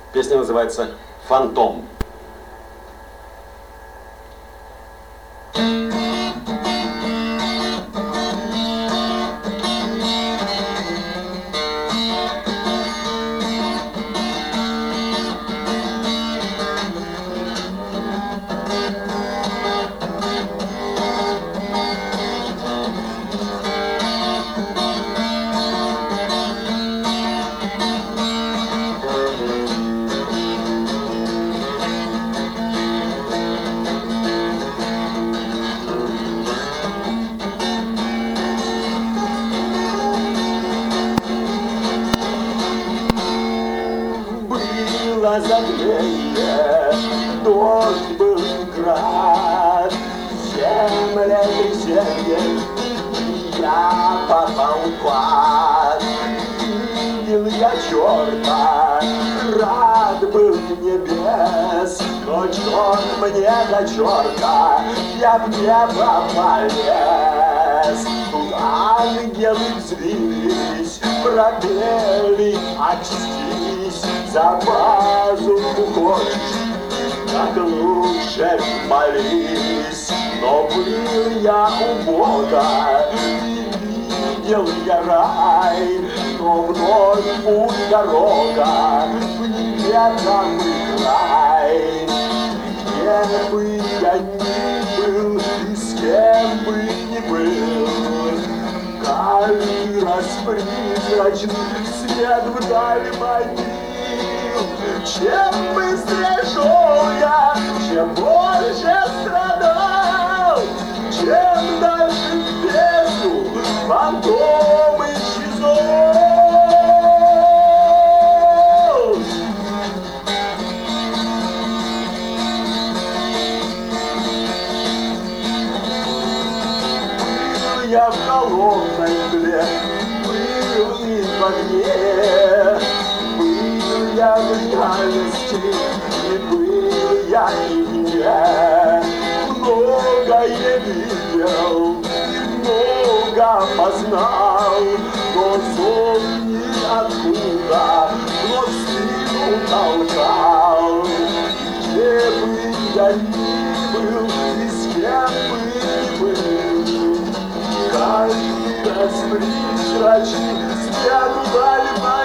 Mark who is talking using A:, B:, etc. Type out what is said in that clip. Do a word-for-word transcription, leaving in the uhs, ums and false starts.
A: Песня называется «Фантом».
B: Забвение, дождь был град, земля и земля, я попал в ад. Видел я черта, рад был небес, но черт мне до черта, я в небо полез. Тут ангелы взвились, пропели «Очтись». За пазуху хочешь, как лучше молись. Но был я у Бога, и видел я рай, но вновь путь дорога в неведомый край. Где бы я ни был, и с кем бы ни был, каждый раз призрачный свет вдаль манил. Чем быстрее шел я, чем больше страдал, чем дальше в бездну фантом исчезал. Был я в холодной мгле, был и в огне, я в реальности, и был я и мне. Многое видел, много познал, но зов ниоткуда, но спину толкал. Где бы я ни был, и с кем бы ни был, каждый раз призрачный свет вдаль.